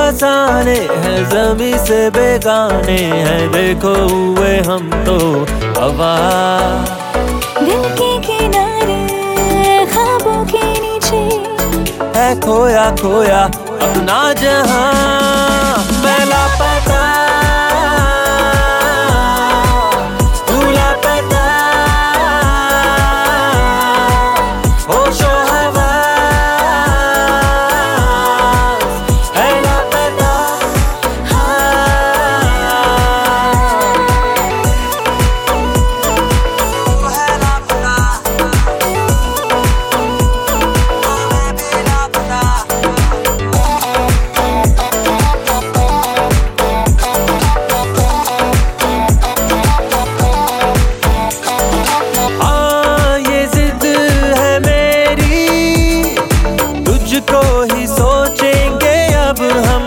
फसाने हैं, ज़मीं से बेगाने हैं, देखो हुए हम तो हवा। दिल के किनारे ख्वाबों के नीचे है खोया खोया अपना जहां, मैं लापता तू लापता, होशो हवास है लापता। तू है लापता, मैं भी लापता। तुझको ही सोचेंगे अब हम,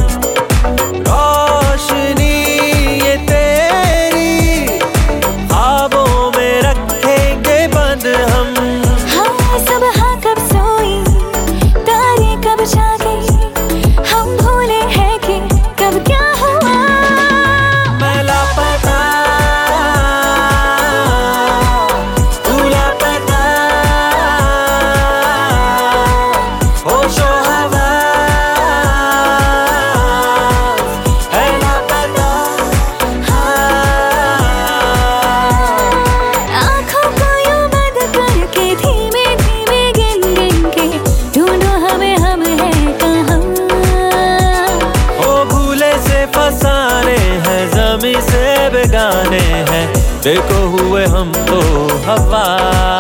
रोशनी ये तेरी ख्वाबों में रखेंगे बंद हम। हाँ सुबह कब सोई, तारे कब जागे, हम भूले हैं कि कब क्या हुआ। मैं लापता तू लापता, होशो हवास है लापता। आँखों को यूं बंद करके धीमे धीमे गिन गिन के ढूंढो हमें, हम हैं कहाँ। ओ भूले से फसाने हैं, ज़मीं से बेगाने हैं, देखो हुए हम तो हवा।